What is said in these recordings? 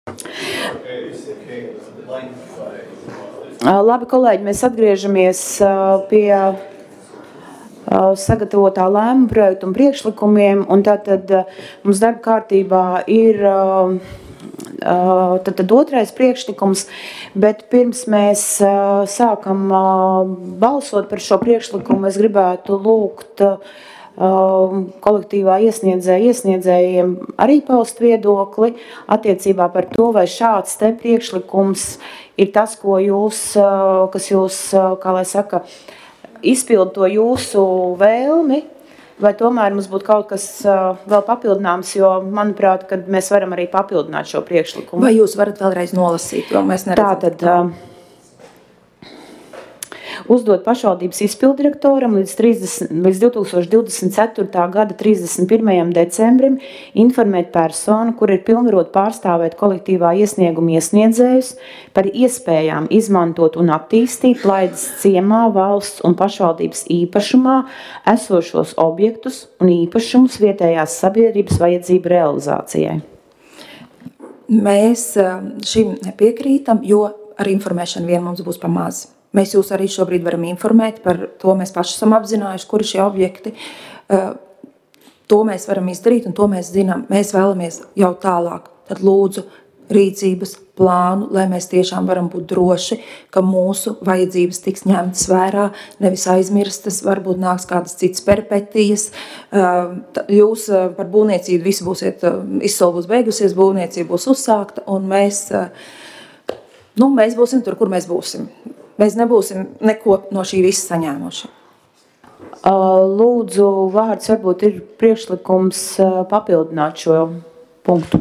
Labi, kolēģi, mēs atgriežamies pie sagatavotā lēmuma projektu un priekšlikumiem, un tātad mums darba kārtībā ir tad otrais priekšlikums, bet pirms mēs sākam balsot par šo priekšlikumu, es gribētu lūgt kolektīvā iesniedzējiem arī paust viedokli attiecībā par to, vai šāds te priekšlikums ir tas, kas jūs, kā lai saka, izpild to jūsu vēlmi, vai tomēr mums būtu kaut kas vēl papildināms, jo, manuprāt, kad mēs varam arī papildināt šo priekšlikumu. Vai jūs varat vēlreiz nolasīt, jo mēs neredzam? Tātad uzdot pašvaldības izpilddirektoram līdz 2024. gada 31. decembrim informēt personu, kur ir pilnvarot pārstāvēt kolektīvā iesnieguma iesniedzējus par iespējām izmantot un attīstīt Laidas ciemā valsts un pašvaldības īpašumā esošos objektus un īpašumus vietējās sabiedrības vajadzību realizācijai. Mēs šim nepiekrītam, jo ar informēšanu vien mums būs pamaz. Mēs jūs arī šobrīd varam informēt par to, mēs paši esam apzinājuši, kuri šie objekti. To mēs varam izdarīt un to mēs zinām. Mēs vēlamies jau tālāk. Tad lūdzu rīcības plānu, lai mēs tiešām varam būt droši, ka mūsu vajadzības tiks ņemtas vērā, nevis aizmirstas, varbūt nāks kādas citas peripetijas. Jūs par būvniecību visi būsiet, izsoli būs beigusies, būvniecība būs uzsākta un mēs būsim tur, kur mēs būsim. Mēs nebūsim neko no šī visa saņēmuši. Lūdzu, vārds varbūt ir priekšlikums papildināt šo punktu.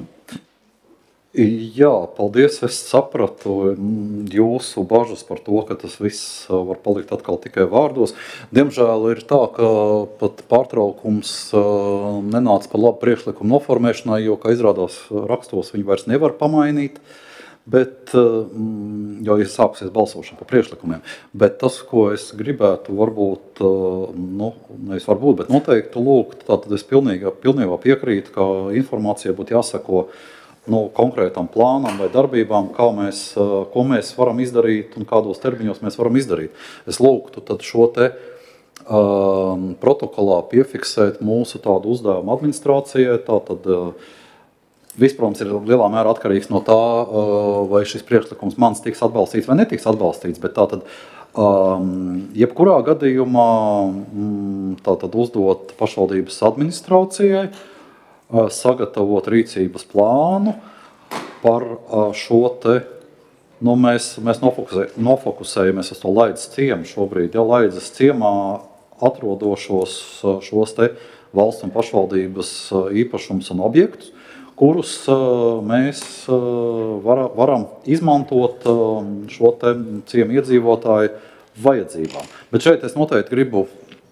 Jā, paldies. Es sapratu jūsu bažas par to, ka tas viss var palikt atkal tikai vārdos. Diemžēl ir tā, ka pat pārtraukums nenāca par labu priekšlikumu noformēšanai, jo, kā izrādās rakstos, viņi vairs nevar pamainīt. Bet, jo ir sākusies balsošana par priekšlikumiem, bet tas, ko es gribētu varbūt, nevis varbūt, bet noteikti lūgt, tātad es pilnībā piekrītu, ka informācija būtu jāsako konkrētam plānam vai darbībām, ko mēs varam izdarīt un kādos termiņos mēs varam izdarīt. Es lūgtu tad šo te protokolā piefiksēt mūsu tādu uzdevumu administrācijai, tātad viss, protams, ir lielā mērā atkarīgs no tā, vai šis priekšlikums mans tiks atbalstīts vai netiks atbalstīts, bet tātad jebkurā gadījumā tātad uzdot pašvaldības administrācijai, sagatavot rīcības plānu par šo te, mēs nofokusējamies uz to Laidas ciemu šobrīd, ja Laidas ciemā atrodošos šos te valsts un pašvaldības īpašums un objektus, kurus mēs varam izmantot šo te ciemu iedzīvotāju vajadzībām. Bet šeit es noteikti gribu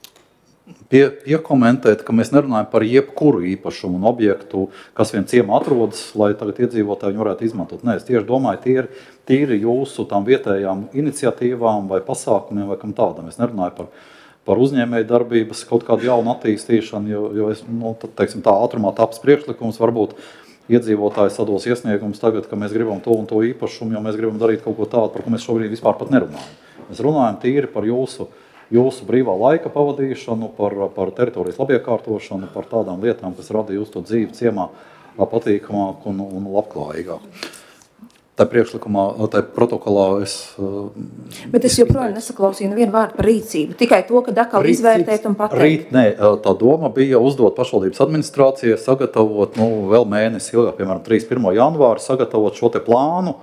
piekomentēt, ka mēs nerunājam par jebkuru īpašumu un objektu, kas vien ciemā atrodas, lai tagad iedzīvotāji viņu varētu izmantot. Nē, es tieši domāju, tīri jūsu tām vietējām iniciatīvām vai pasākumiem vai kam tādam. Es nerunāju par uzņēmēju darbības kaut kādu jaunu attīstīšanu, jo es, tā ātrumā taps priekšlikums, varbūt iedzīvotāji sados iesniegumus tagad, ka mēs gribam to un to īpašumu, jo mēs gribam darīt kaut ko tādu, par ko mēs šobrīd vispār pat nerunājam. Mēs runājam tīri par jūsu brīvā laika pavadīšanu, par teritorijas labiekārtošanu, par tādām lietām, kas rada jūsu to dzīvi ciemā patīkamāk un labklājīgāk. Tā priekšlikumā, tā protokolā es... Bet es joprojām nesaklausīju nevienu vārdu par rīcību, tikai to, ka atkal izvērtēt un pateikt. Tā doma bija uzdot pašvaldības administrācijai, sagatavot vēl mēnesi ilgāk, piemēram, 31. janvāru, sagatavot šo te plānu.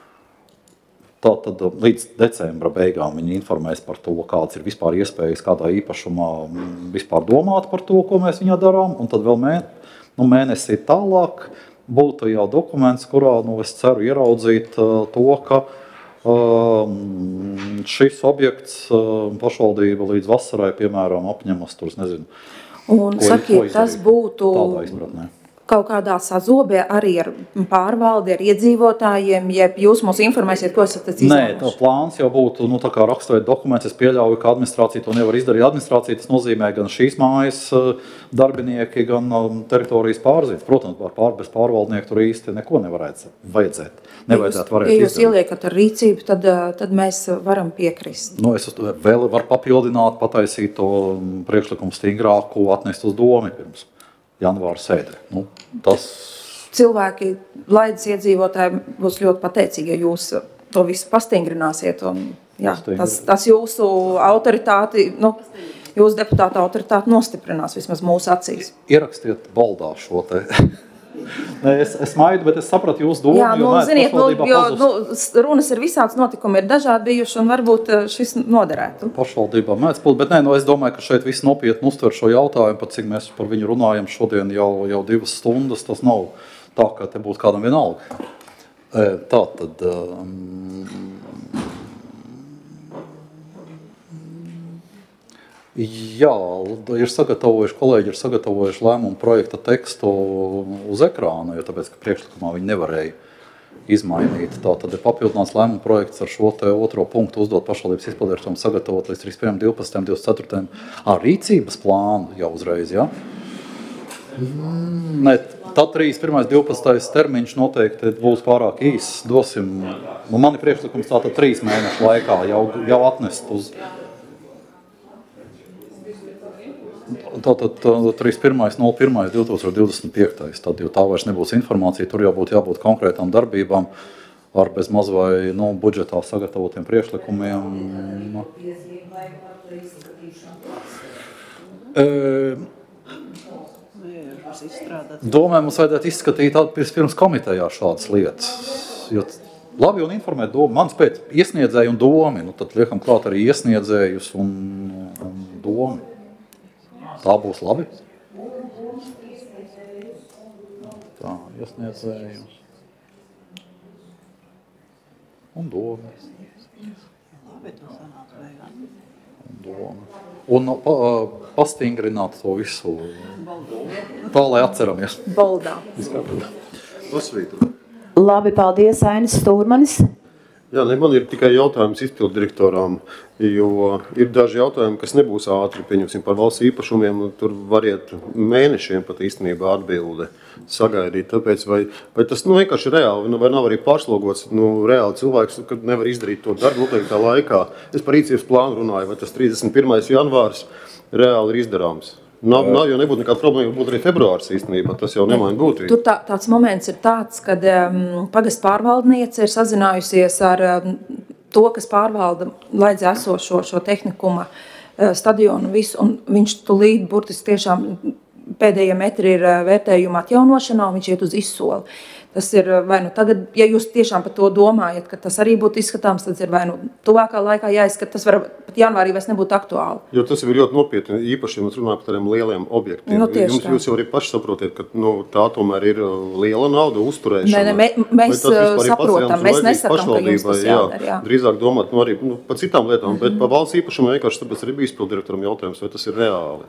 Tātad līdz decembra beigām viņi informēs par to, kāds ir vispār iespējas, kādā īpašumā vispār domāt par to, ko mēs viņā darām, un tad vēl mēnesi tālāk būtu jau dokuments, kurā, es ceru, ieraudzīt to, ka šis objekts pašvaldība līdz vasarai, piemēram, apņemas tur, nezinu. Un sakiet, tas būtu... Tādā izpratnē. kaut kādā sazobē arī ar pārvaldi, ar iedzīvotājiem, jeb jūs mūs informēsiet, ko esat izlēmuši? Nē, tā plāns jau būtu, tā kā raksturēt dokuments, es pieļauju, ka administrācija to nevar izdarīt. Administrācija tas nozīmē gan šīs mājas darbinieki, gan teritorijas pārzīmes. Protams, bez pārvaldnieku tur īsti neko nevajadzētu Ja jūs ieliekat ar rīcību, tad mēs varam piekrist. Es vēl varu papildināt, pataisīt to priekšlikumu stingrāku, atnest uz domu pirms janvāra sēdē. Cilvēki, Laidas iedzīvotāji būs ļoti pateicīgi, ja jūs to visu pastingrināsiet. Tas jūsu autoritāti, jūsu deputāta autoritāti nostiprinās vismaz mūsu acīs. Ierakstiet baldā šo te. Es smaidu, bet es sapratu jūsu domu. Ziniet, runas ir visāds, notikumi ir dažādi bijuši un varbūt šis noderētu. Pašvaldībā mēdz būt, bet es domāju, ka šeit viss nopietni uztver šo jautājumu, pat cik mēs par viņu runājam šodien jau 2 stundas, tas nav tā, ka te būtu kādam vienalga. Tātad... Jā, kolēģi ir sagatavojuši lēmumu projekta tekstu uz ekrāna, jo tāpēc, ka priekšlikumā viņi nevarēja izmainīt. Tātad ir papildināts lēmumu projekts ar šo te otro punktu uzdot pašvaldības izpilddirektoram sagatavot līdz 31.12.24. Rīcības plānu jau uzreiz, jā? Nē, tad 31.12. termiņš noteikti būs pārāk īss. Dosim, mani priekšlikums tātad 3 mēnešu laikā jau atnest uz... Tātad 31.01.2025. Tad jau tā vairs nebūs informācija, tur jau būtu jābūt konkrētām darbībām ar bez maz vai budžetā sagatavotiem priekšlikumiem. Domāju, mums vajadzētu izskatīt pirms komitejā šādas lietas. Jo labi un informēt domu, mans pēc iesniedzēju un domi, tad liekam klāt arī iesniedzējus un domi. Tā būs labi. Tā, iesniedzējums. Un doma. Un pastingrināt to visu. Tā, lai atceramies. Baldā. Labi, paldies, Ainis Stūrmanis. Jā, man ir tikai jautājums izpilddirektorām, jo ir daži jautājumi, kas nebūs ātri, pieņemsim par valsts īpašumiem, tur variet mēnešiem pat īstenībā atbilde sagaidīt, tāpēc vai tas vienkārši reāli, vai nav arī pārslogots, reāli cilvēks, kad nevar izdarīt to darbu noteiktā laikā. Es par rīcības plānu runāju, vai tas 31. janvārs reāli ir izdarāms. Nav, jo nebūtu nekāda problēma, būtu arī februārs īstenībā, tas jau nemaina būtību. Tur tāds moments ir tāds, kad pagastu pārvaldniece ir sazinājusies ar to, kas pārvalda Laidzē esošo šo tehnikuma stadionu visu, un viņš tulīt burtiski tiešām pēdējie metri ir vērtējuma atjaunošanā, un viņš iet uz izsoli. Tas ir vai tagad, ja jūs tiešām par to domājat, ka tas arī būtu izskatāms, tad ir vai tuvākā laikā jāizskat, tas var pat janvārī vairs nebūtu aktuāli. Jo tas ir ļoti nopietni, īpaši, ja mēs runājam par tādiem lieliem objektiem. Jūs jau arī paši saprotiet, ka tā tomēr ir liela nauda uzturēšana. Mēs saprotam, mēs nesakam, ka jums tas jādara. Jā. Drīzāk domāt arī par citām lietām, bet par valsts īpašumu vienkārši tāpēc arī bija izpilddirektoram jautājums, vai tas ir reāli.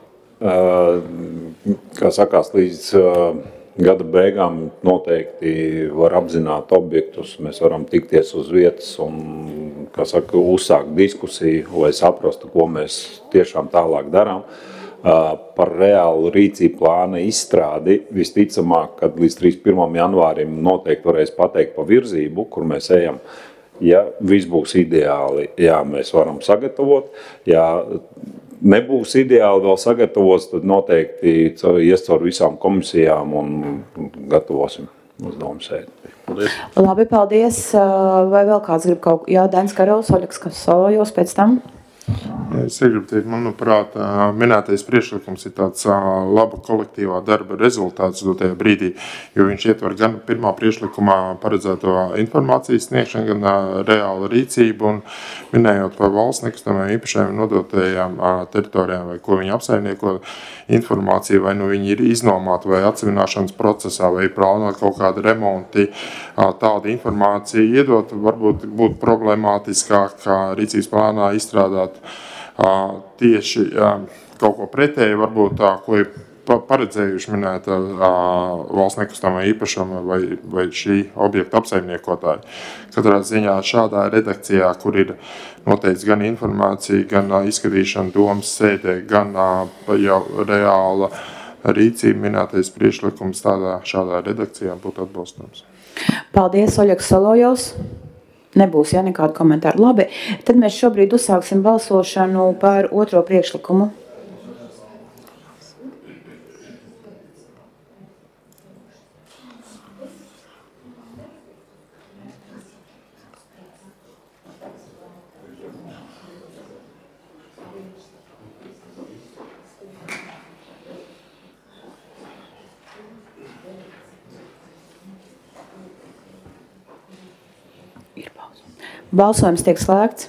Kā sakās, līdz gada beigām noteikti var apzināt objektus, mēs varam tikties uz vietas un, uzsākt diskusiju, lai saprastu, ko mēs tiešām tālāk darām. Par reālu rīcību plāna izstrādi visticamāk, kad līdz 31. janvārim noteikti varēs pateikt pa virzību, kur mēs ejam. Ja viss būs ideāli, jā, mēs varam sagatavot, ja nebūs ideāli vēl sagatavots, tad noteikti ies caur visām komisijām un gatavosim uzdevumu sēdi. Labi, paldies. Vai vēl kāds grib kaut ko? Jā, Dainis Karols, Oļegs Kasojos pēc tam. Es gribu teikt, manuprāt, minētais priekšlikums ir tāds laba kolektīvā darba rezultāts dotajā brīdī, jo viņš ietver gan pirmā priekšlikumā paredzēto informācijas sniegšanu, gan reālu rīcību un minējot par valsts nekustamajām īpašajām nodotajām teritorijām, vai ko viņi apsaimnieko informāciju, vai viņi ir iznomāti vai atsevināšanas procesā, vai plānot kaut kādu remonti, tādu informāciju iedot, varbūt būtu problemātiskāk, kā rīcības plānā izstrādāt tieši kaut ko pretēji, varbūt tā, ko ir paredzējuši minēt valsts nekustamā īpašuma vai šī objekta apsaimniekotāji. Katrā ziņā šādā redakcijā, kur ir noteikts gan informācija, gan izskatīšana domas sēdē, gan jau reāla rīcība minētais priekšlikums šādā redakcijā būtu atbalstāms. Paldies, Oļegs Solojovs. Nebūs, ja, nekādu komentāru. Labi, tad mēs šobrīd uzsāksim balsošanu par otro priekšlikumu. Balsojums tiek slēgts.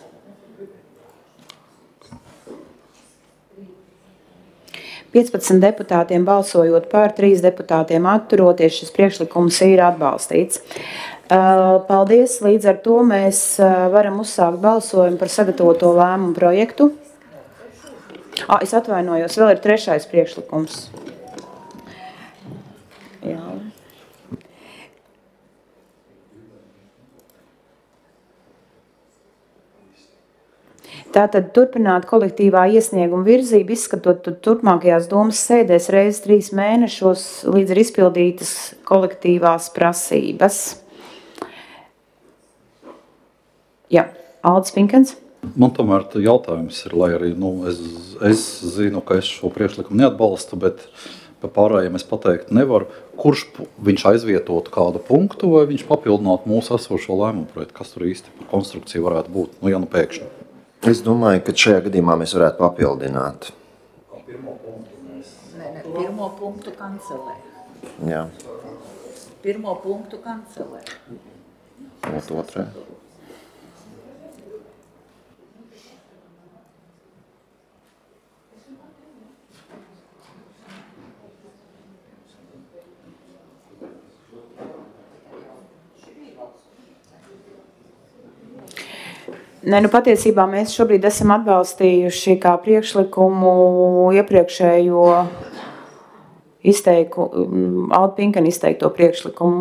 Piecpadsmit deputātiem balsojot par, 3 deputātiem atturoties, šis priekšlikums ir atbalstīts. Paldies, līdz ar to mēs varam uzsākt balsojumu par sagatavoto lēmumu projektu. Es atvainojos, vēl ir 3. priekšlikums. Jā. Tātad turpināt kolektīvā iesnieguma virzību, izskatot turpmākajās domas sēdēs reizes 3 mēnešos, līdz ir izpildītas kolektīvās prasības. Jā, Aldis Pinkens. Man tomēr jautājums ir, lai arī es zinu, ka es šo priekšlikumu neatbalstu, bet par pārējiem es pateikt nevaru, kurš viņš aizvietotu kādu punktu vai viņš papildinātu mūsu esošo lēmumu projektu, kas tur īsti par konstrukciju varētu būt, ja nu pēkšņi. Es domāju, ka šajā gadījumā mēs varētu papildināt. Pirmo punktu kancelē. Jā. Pirmo punktu kancelē. Un otrē. Patiesībā mēs šobrīd esam atbalstījuši kā priekšlikumu iepriekšējo Alda Pinkena izteikto priekšlikumu.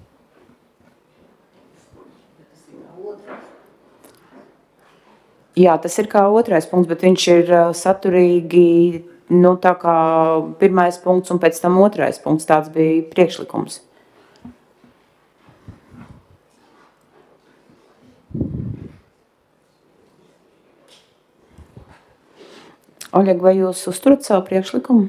Jā, tas ir kā 2. punkts, bet viņš ir saturīgi, tā kā 1. punkts un pēc tam 2. punkts, tāds bija priekšlikums. Oļeg, vai jūs uzturat savu priekšlikumu?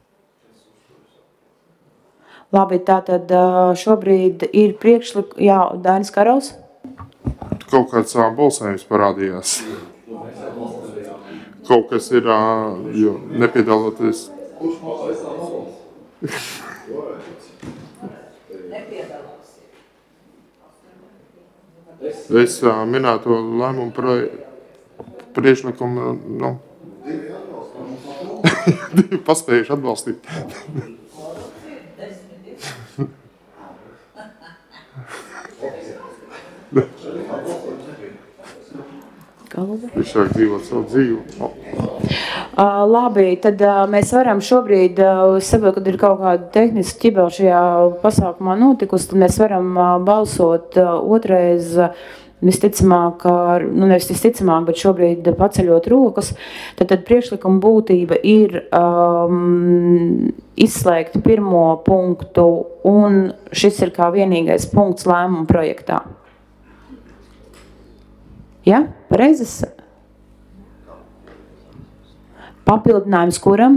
Labi, tātad šobrīd ir priekšlikums, jā, Dainis Karaus? Kaut kāds balsojums parādījās. Kaut kas ir, jo nepiedaloties. Es minēto lēmumu priekšlikumu, paspējuši atbalstīt. Viņš sāk dzīvot savu dzīvi. Labi, tad mēs varam šobrīd, saprot, kad ir kaut kāda tehniska ķibela šajā pasākumā notikusi, tad mēs varam balsot otrais, visticamāk, nevis visticamāk, bet šobrīd paceļot rokas, tad priekšlikuma būtība ir izslēgt 1. punktu, un šis ir kā vienīgais punkts lēmuma projektā. Ja? Pareizes? Papildinājums kuram?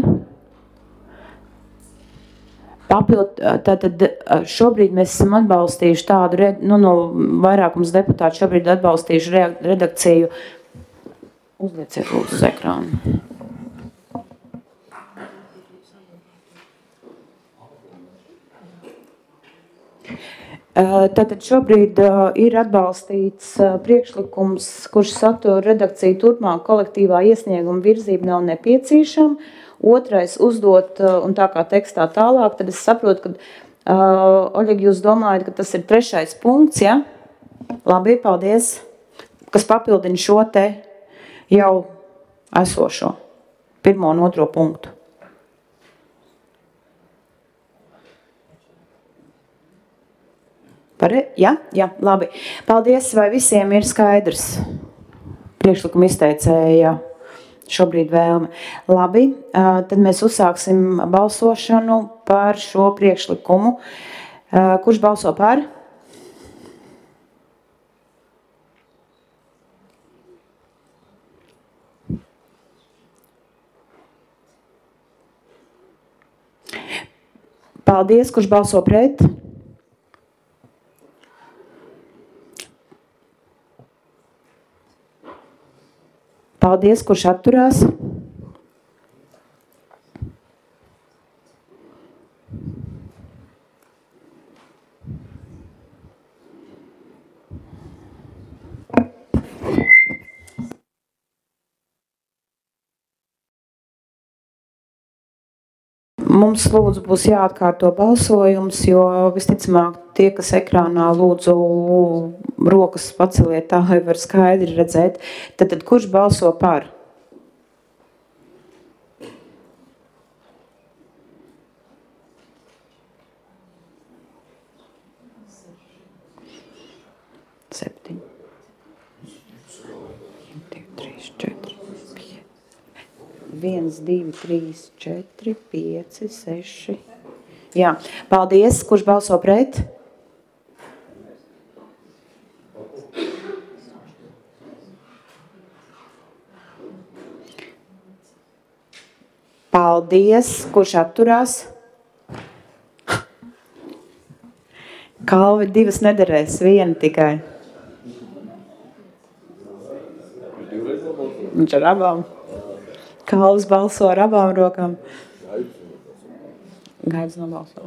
Tātad šobrīd mēs esam atbalstījuši tādu, no vairākums deputāti šobrīd atbalstījuši redakciju. Uzlieciet lūdzu uz ekrānu. Tātad šobrīd ir atbalstīts priekšlikums, kurš satura redakciju turpmāk kolektīvā iesnieguma virzība nav nepieciešama. 2. uzdot, un tā kā tekstā tālāk, tad es saprotu, ka, Oļeg, jūs domājat, ka tas ir 3. punkts, ja? Labi, paldies, kas papildina šo te jau esošo 1. un 2. punktu. Jā, labi. Paldies, vai visiem ir skaidrs priekšlikuma izteicēja šobrīd vēlme. Labi, tad mēs uzsāksim balsošanu par šo priekšlikumu. Kurš balso par? Paldies, kurš balso pret? Paldies, kurš atturās? Mums lūdzu būs jāatkārto balsojums, jo visticamāk tie, kas ekrānā lūdzu rokas paceliet tā, lai var skaidri redzēt. Tad kurš balso par? Septiņi. 1, 2, 3, 4, 5, 6. Jā, paldies. Kurš balso pret? Paldies. Kurš atturās? Kalvi 2 nederēs, 1 tikai. Viņš ar abām. Kalvs balso ar abām rokām. Gaidz nobalso.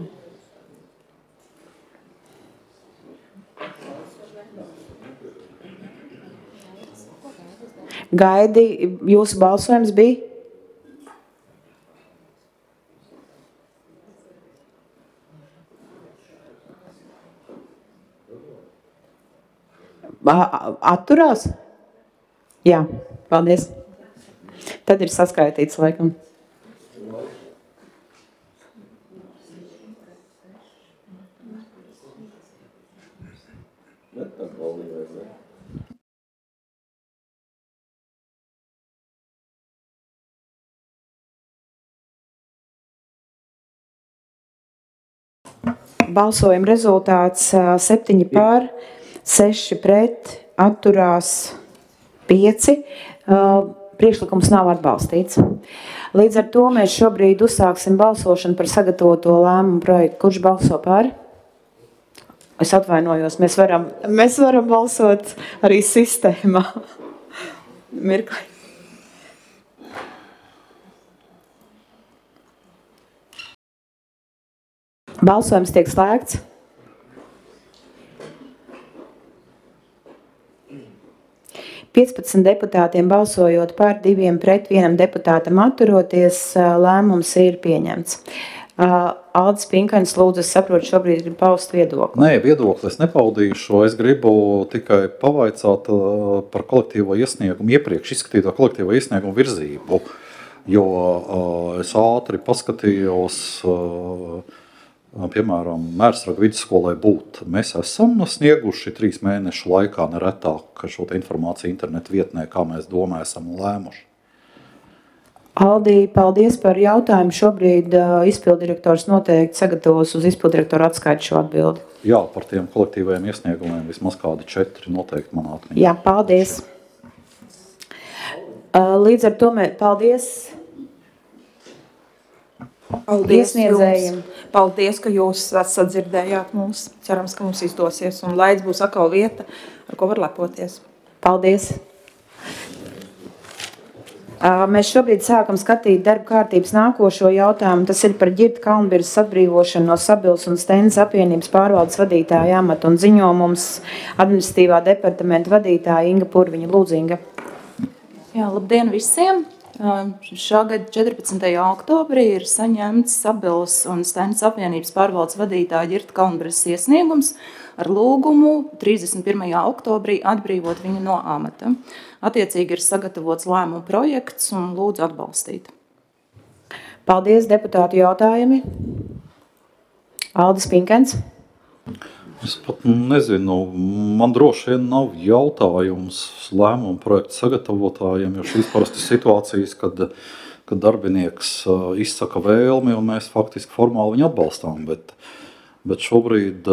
Gaidi, jūsu balsojums bija? Atturās? Jā, paldies. Tad ir saskaitīts, laikam. Balsojuma rezultāts 7 par, 6 pret, atturās 5. Priekšlikums nav atbalstīts. Līdz ar to mēs šobrīd uzsāksim balsošanu par sagatavoto lēmumu projektu. Kurš balso par? Es atvainojos, mēs varam balsot arī sistēmā. Mirkli. Balsojums tiek slēgts. Deputātiem balsojot par, 2 pret, 1 deputātam atturoties, lēmums ir pieņemts. Aldis Pinkaņs, lūdzu, es saprotu, šobrīd ir paust viedokli. Nē, viedokli es nepaudīšu. Es gribu tikai pavaicāt par kolektīvo iesniegumu, iepriekš izskatīto kolektīvo iesniegumu virzību, jo es ātri paskatījos, piemēram, Mērsraga vidusskolai būt. Mēs esam snieguši 3 mēnešu laikā neretāk šo informāciju internetu vietnē, kā mēs domājam, esam lēmuši. Aldi, paldies par jautājumu. Šobrīd izpildirektors noteikti sagatavos uz izpildirektoru atskaitu šo atbildi. Jā, par tiem kolektīvajiem iesniegumiem vismaz kādi 4 noteikti manā atmiņā. Jā, paldies. Līdz ar to paldies. Paldies, ka jūs sadzirdējāt mūs. Cerams, ka mums izdosies un laids būs atkal vieta, ar ko var lepoties. Paldies. Mēs šobrīd sākam skatīt darba kārtības nākošo jautājumu. Tas ir par Ģirta Kalnbirzes atbrīvošanu no Sabils un Stendes apvienības pārvaldes vadītāja amata un ziņo mums administratīvā departamenta vadītāja Inga Purviņa. Lūdzu, Inga. Jā, labdien visiem! Šā gada 14. oktobrī ir saņemts Sabils un Stendes apvienības pārvaldes vadītāja Ģirta Kalnbirzes iesniegums ar lūgumu 31. oktobrī atbrīvot viņu no amata. Attiecīgi ir sagatavots lēmumu projekts un lūdzu atbalstīt. Paldies, deputātu jautājumi. Aldis Pinkens. Es pat nezinu, man droši vien nav jautājums lēmumu projektu sagatavotājiem, jo šīs parasti situācijas, kad darbinieks izsaka vēlmi un mēs faktiski formāli viņu atbalstām, bet šobrīd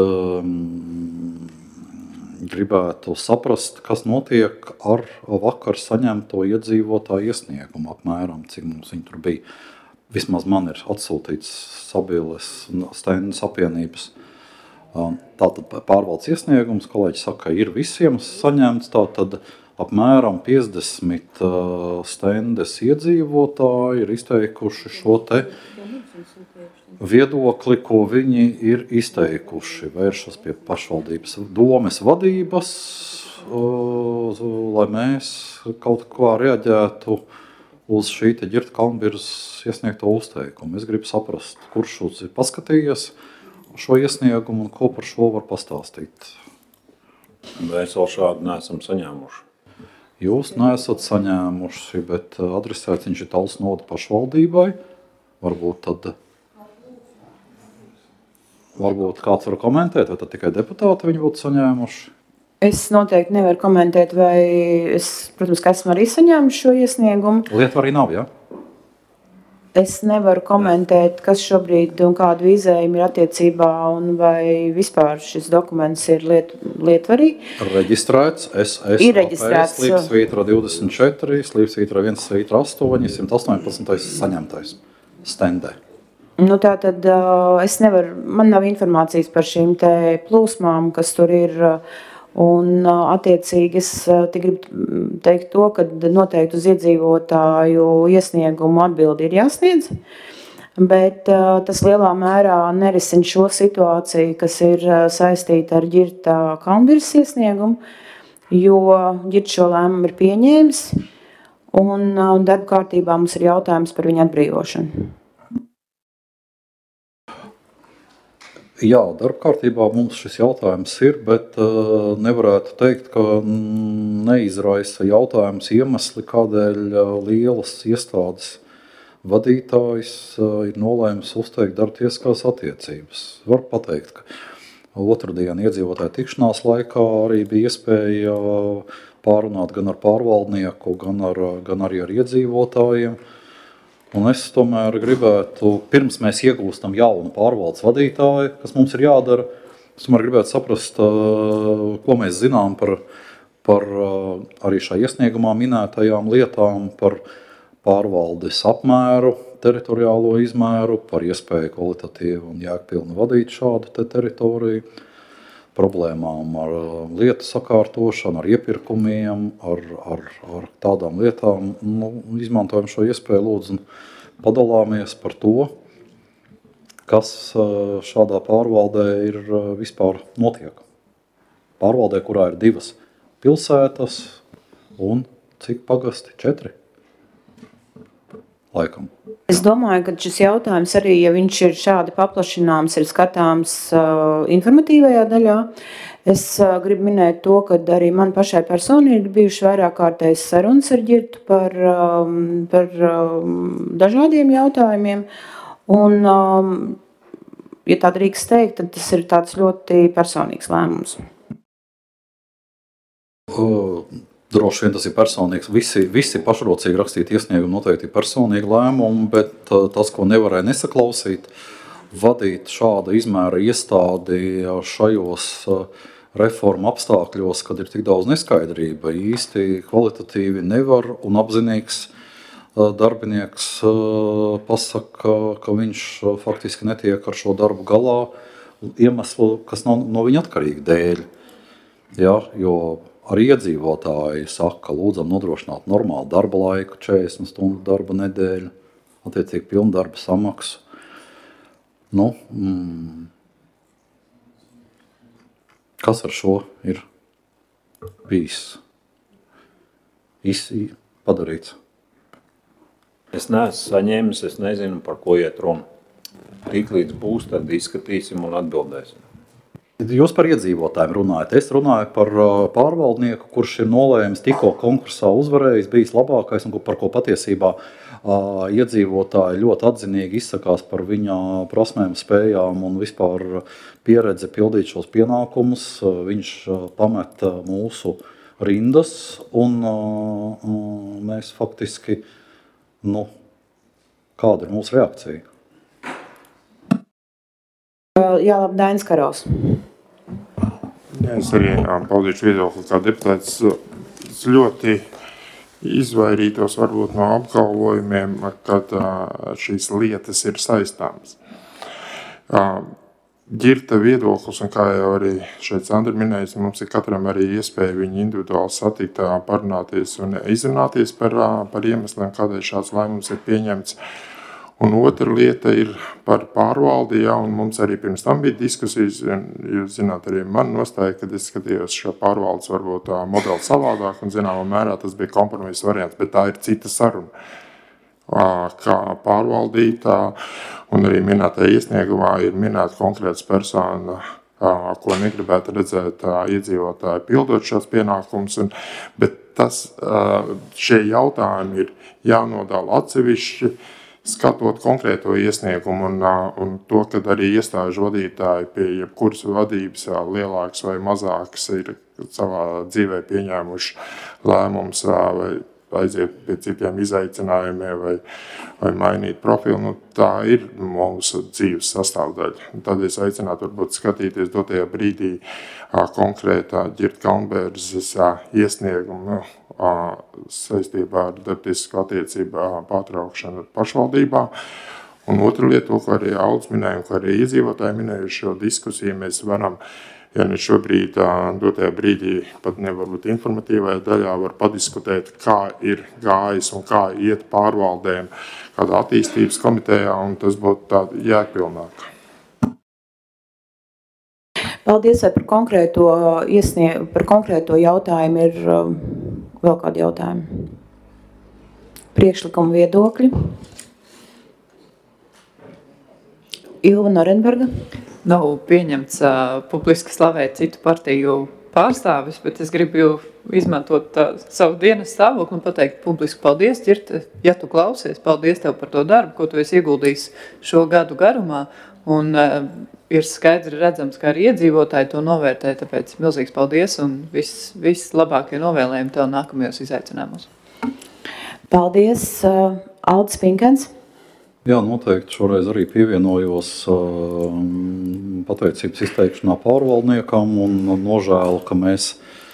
gribētu saprast, kas notiek ar vakar saņemto iedzīvotāju iesniegumu apmēram, cik mums viņi tur bija. Vismaz man ir atsūtīts Sabiles un Stendas apvienības. Tātad pārvaldes iesniegums, kolēģi saka, ir visiem saņemts, tātad apmēram 50 Stendas iedzīvotāji ir izteikuši šo te viedokli, ko viņi ir izteikuši, vēršas pie pašvaldības domes vadības, lai mēs kaut kā reaģētu uz šī te Ģirta Kalnbirzas iesniegto uzteikumu. Es gribu saprast, kurš šos ir paskatījies šo iesniegumu un ko par šo var pastāstīt. Mēs vēl šādu neesam saņēmuši. Jūs neesat saņēmuši, bet adresēts viņš ir Talsnoda pašvaldībai. Varbūt kāds var komentēt, vai tad tikai deputāti viņi būtu saņēmuši? Es noteikti nevaru komentēt, vai es, protams, ka esmu arī saņēmuši šo iesniegumu. Lieta arī nav, jā? Es nevaru komentēt, kas šobrīd un kādu vīzējumu ir attiecībā un vai vispār šis dokuments ir lietvarīgi. Reģistrēts SSAP, slīpsvītra 24, slīpsvītra 1,8, 118 saņemtais Stendē. Nu, tā tad es nevaru, man nav informācijas par šīm te plūsmām, kas tur ir. Un attiecīgi es gribu teikt to, ka noteikti uz iedzīvotāju iesniegumu atbildi ir jāsniedz, bet tas lielā mērā nerisina šo situāciju, kas ir saistīta ar Ģirta Kalnbirzas iesniegumu, jo Ģirta šo lēmumu ir pieņēmis un darba kārtībā mums ir jautājums par viņa atbrīvošanu. Jā, darba kārtībā mums šis jautājums ir, bet nevarētu teikt, ka neizraisa jautājums iemesli, kādēļ lielas iestādes vadītājs ir nolēmis uzteikt darba tiesiskās attiecības. Var pateikt, ka otrdien iedzīvotāju tikšanās laikā arī bija iespēja pārunāt gan ar pārvaldnieku, gan arī ar iedzīvotājiem. Un es tomēr gribētu, pirms mēs iegūstam jaunu pārvaldes vadītāju, kas mums ir jādara, es tomēr gribētu saprast, ko mēs zinām par arī šā iesniegumā minētajām lietām, par pārvaldes apmēru, teritoriālo izmēru, par iespēju kvalitatīvi un jēgpilni vadīt šādu teritoriju, problēmām ar lietu sakārtošanu, ar iepirkumiem, ar tādām lietām. Nu, izmantojam šo iespēju, lūdzu, un padalāmies par to, kas šādā pārvaldē ir vispār notiek. Pārvaldē, kurā ir 2 pilsētas un cik pagasti? 4? Laikam. Es domāju, ka šis jautājums arī, ja viņš ir šādi paplašināms, ir skatāms informatīvajā daļā. Es gribu minēt to, ka arī man pašai personīgi bijuši vairāk kārtējas sarunas ar Ģirtu par dažādiem jautājumiem. Un, ja tā drīkst teikt, tad tas ir tāds ļoti personīgs lēmums. Droši vien tas ir personīgs. Visi pašrocīgi rakstīti iesniegumi noteikti ir personīgi lēmumi, bet tas, ko nevarēja nesaklausīt, vadīt šāda izmēra iestādi šajos reformu apstākļos, kad ir tik daudz neskaidrība, īsti kvalitatīvi nevar un apzinīgs darbinieks pasaka, ka viņš faktiski netiek ar šo darbu galā iemeslu, kas no viņa atkarīgi dēļ. Ja, jo arī iedzīvotāji saka, lūdzam nodrošināt normālu darba laiku, 40 stundu darba nedēļu, attiecīgi pilnu darba samaksu. Nu, kas ar šo ir bijis padarīts? Es neesmu saņēmis, es nezinu, par ko iet runa. Tiklīdz būs, tad izskatīsim un atbildēsim. Jūs par iedzīvotājiem runājat. Es runāju par pārvaldnieku, kurš ir nolēmis tikko konkursā uzvarējis, bijis labākais un par ko patiesībā iedzīvotāji ļoti atzinīgi izsakās par viņa prasmēm, spējām un vispār pieredzi pildīt šos pienākumus. Viņš pameta mūsu rindas un mēs faktiski, kāda ir mūsu reakcija? Jā, labi, Dainis Karaus. Es arī paudīšu viedokli kā deputāts. Es ļoti izvairītos varbūt no apgalvojumiem, kad šīs lietas ir saistāmas. Ģirta viedoklis, un kā jau arī šeit Sandra minējas, mums ir katram arī iespēja viņu individuāli satikt, parunāties un izrunāties par iemesliem, kādēļ šāds lēmums ir pieņemts. Un otra lieta ir par pārvaldi, un mums arī pirms tam bija diskusijas, un jūs zināt arī man nostāja, kad es skatījos šo pārvaldes varbūt modeli savādāk, un zināmā mērā tas bija kompromisa variants, bet tā ir cita saruna. Kā pārvaldītā un arī minētā iesniegumā ir minēta konkrētas persona, ko negribētu redzēt iedzīvotāji pildot šos pienākumus, bet šie jautājumi ir jānodala atsevišķi, skatot konkrēto iesniegumu un to, kad arī iestāžu vadītāji pie jebkuras vadības lielākas vai mazākas ir savā dzīvē pieņēmuši lēmums vai aiziet pie citiem izaicinājumiem vai mainīt profilu. Tā ir mūsu dzīves sastāvdaļa. Tad es aicinātu varbūt skatīties dotajā brīdī konkrētā Ģirta Kalnbērzes iesniegumu saistībā ar deputīsku attiecību pārtraukšanu pašvaldībā. Un otra lieta, to, ko arī Aldis minēja, un ko arī iedzīvotāji minējuši šo diskusiju, mēs varam, ja ne šobrīd, dotajā brīdī pat nevarbūt informatīvajā daļā var padiskutēt, kā ir gājis un kā iet pārvaldēm kādā attīstības komitejā, un tas būtu tā jēgpilnāk. Paldies, vai par konkrēto jautājumu ir vēl kādi jautājumi? Priekšlikuma viedokļi. Ilva Norenberga. Nav pieņemts publiski slavēt citu partiju pārstāvis, bet es gribu izmantot savu dienas stāvokli un pateikt publiski paldies, Ģirta, ja tu klausies, paldies tev par to darbu, ko tu esi ieguldījis šo gadu garumā. Un ir skaidri redzams, ka arī iedzīvotāji to novērtē, tāpēc milzīgs paldies un viss labākie novēlējumi tev nākamajos izaicinājumos. Paldies, Aldis Pinkens. Jā, noteikti šoreiz arī pievienojos pateicības izteikšanā pārvaldniekam un nožēlu, ka mēs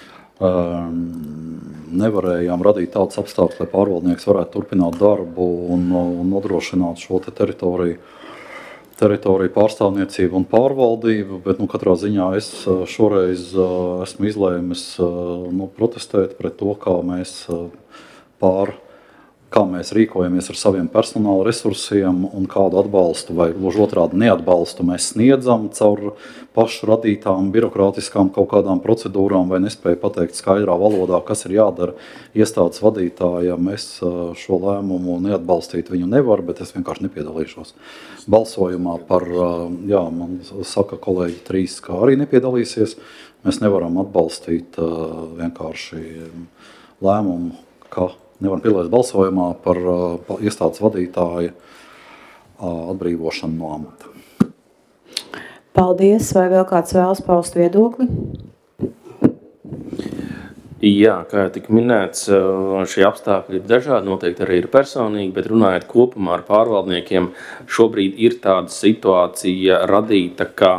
nevarējām radīt tāds apstākļus, lai pārvaldnieks varētu turpināt darbu un nodrošināt šo te teritoriju pārstāvniecību un pārvaldību, bet katrā ziņā es šoreiz esmu izlēmis protestēt pret to, kā mēs rīkojamies ar saviem personāla resursiem un kādu atbalstu vai gluži otrādi neatbalstu mēs sniedzam caur pašu radītām birokrātiskām kaut kādām procedūrām vai nespēju pateikt skaidrā valodā, kas ir jādara iestādes vadītājam. Es šo lēmumu neatbalstīt viņu nevaru, bet es vienkārši nepiedalīšos balsojumā par, man saka kolēģi 3, ka arī nepiedalīsies. Mēs nevaram atbalstīt vienkārši lēmumu, ka nevaram piedalīties balsojumā par iestādes vadītāja atbrīvošanu no amata. Paldies. Vai vēl kāds vēlas paust viedokli? Jā, kā jau tika minēts, šie apstākļi ir dažādi, noteikti arī ir personīgi, bet runājot kopumā ar pārvaldniekiem, šobrīd ir tāda situācija radīta, ka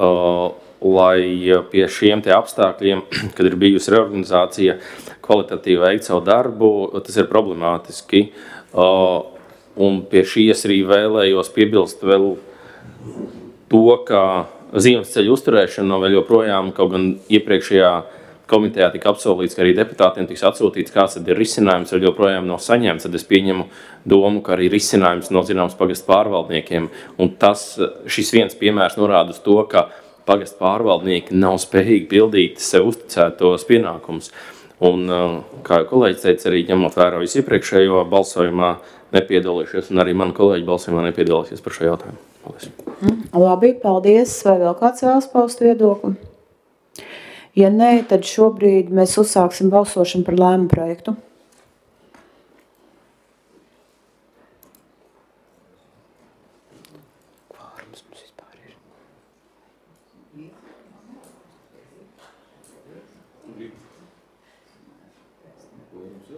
lai pie šiem te apstākļiem, kad ir bijusi reorganizācija, kvalitatīvi veikt savu darbu, tas ir problemātiski. Un pie šīs arī vēlējos piebilst vēl to, ka Ziemassvētku uzturēšana nav vēl joprojām, kaut gan iepriekšējā komitejā tika apsolīts, ka arī deputātiem tiks atsūtīts, kāds tad ir risinājums, vēl joprojām nav saņemts. Tad es pieņemu domu, ka arī risinājums nav zināms pagastu pārvaldniekiem. Un šis viens piemērs norāda uz to, ka pagastu pārvaldnieki nav spējīgi pildīt sev uzticētos pienākumus. Un, kā jau kolēģis teica, arī ņemot vērā visu iepriekšējo balsojumā nepiedalījušies, un arī mani kolēģi balsojumā nepiedalīsies par šo jautājumu. Paldies. Labi, paldies. Vai vēl kāds vēlas paust viedokli? Ja nē, tad šobrīd mēs uzsāksim balsošanu par lēmumu projektu.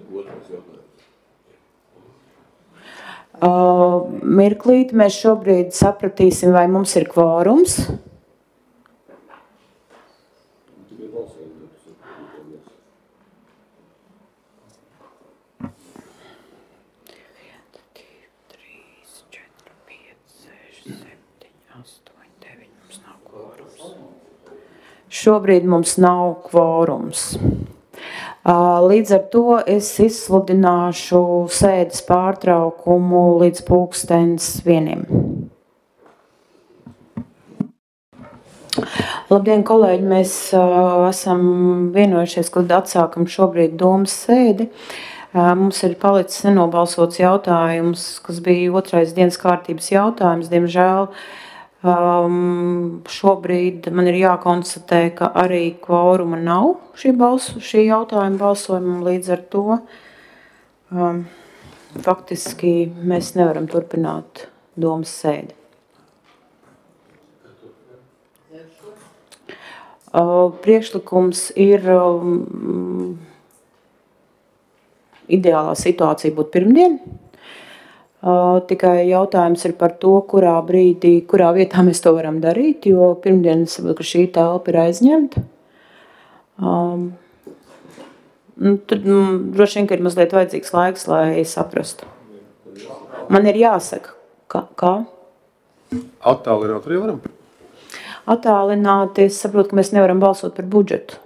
Mirklīt, mēs šobrīd sapratīsim, vai mums ir kvorums. Šobrīd mums nav kvorums. Līdz ar to es izsludināšu sēdes pārtraukumu līdz 1:00. Labdien, kolēģi! Mēs esam vienojušies, kad atsākam šobrīd domas sēdi. Mums ir palicis nenobalsots jautājums, kas bija otrais dienas kārtības jautājums. Diemžēl šobrīd man ir jākonstatē, ka arī kvoruma nav šī jautājuma balsojumam, līdz ar to faktiski mēs nevaram turpināt domas sēdi. Priekšlikums ir ideālā situācija būtu pirmdien. Tikai jautājums ir par to, kurā vietā mēs to varam darīt, jo pirmdien es saprotu, ka šī telpa ir aizņemta. Tad droši vien, ka ir mazliet vajadzīgs laiks, lai saprastu. Man ir jāsaka, kā? Attālināt arī varam? Attālināt, es saprotu, ka mēs nevaram balsot par budžetu.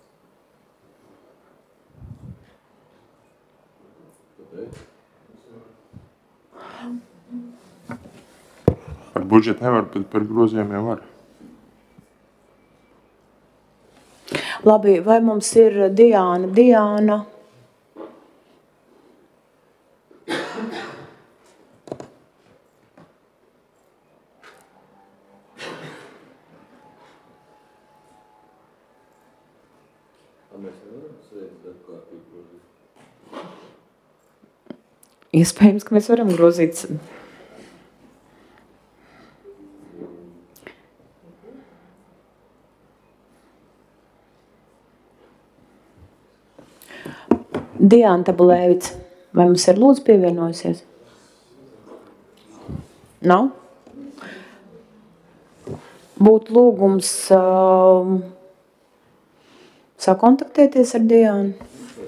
Par budžetu nevar, bet par grozījumiem var. Labi, vai mums ir Diāna? Iespējams, ka mēs varam grozīt. Diāna Tabulēvic, vai mums ir lūdzu pievienojusies? Nav? Būtu lūgums sakontaktēties ar Diānu.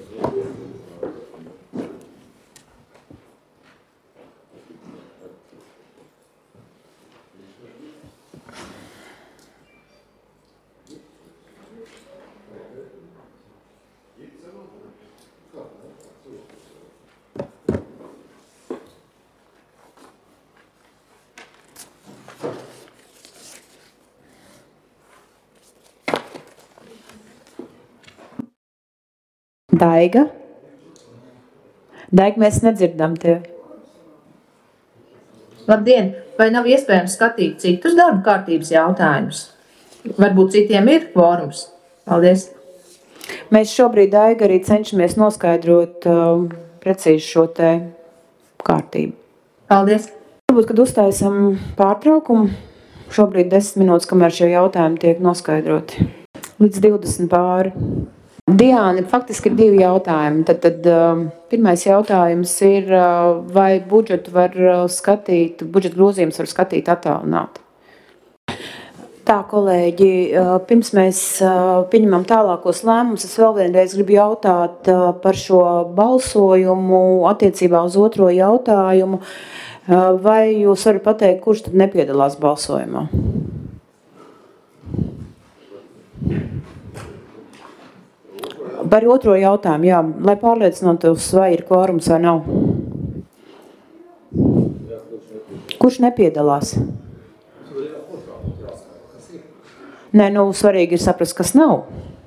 Daiga? Daiga, mēs nedzirdam tevi. Labdien! Vai nav iespējams skatīt citus darba kārtības jautājumus? Varbūt citiem ir kvorums? Paldies! Mēs šobrīd, Daiga, arī cenšamies noskaidrot precīzi šo te kārtību. Paldies! Varbūt, kad uztaisam pārtraukumu, šobrīd 10 minūtes, kamēr šie jautājumi tiek noskaidroti. Līdz 20 pāri. Diāna, faktiski ir 2 jautājumi. Tad pirmais jautājums ir, vai budžetu grozījums var skatīt attālināt. Tā, kolēģi, pirms mēs pieņemam tālākos lēmumus, es vēl vienreiz gribu jautāt par šo balsojumu attiecībā uz otro jautājumu. Vai jūs varat pateikt, kurš tad nepiedalās balsojumā? Par otro jautājumu, jā, lai pārliecinātos, vai ir kvorums vai nav. Kurš nepiedalās? Nē, svarīgi ir saprast, kas nav.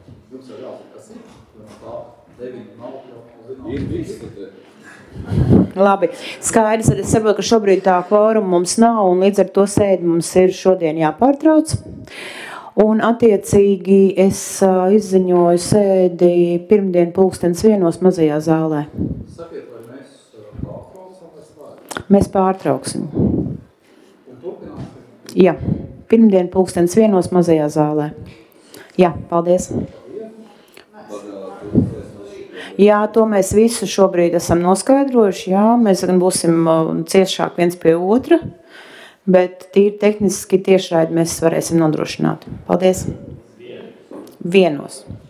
Labi, skaidrs, es saprotu, ka šobrīd tā kvoruma mums nav, un līdz ar to sēdi mums ir šodien jāpārtrauc. Un attiecīgi es izziņoju sēdi pirmdien 1:00 mazajā zālē. Sakiet, vai mēs pārtrauksim? Mēs pārtrauksim. Jā, pirmdien 1:00 mazajā zālē. Jā, paldies. Jā, to mēs visu šobrīd esam noskaidrojuši. Jā, mēs gan būsim ciešāk viens pie otra, bet tīri tehniski tiešraidi mēs varēsim nodrošināt. Paldies! Vienos.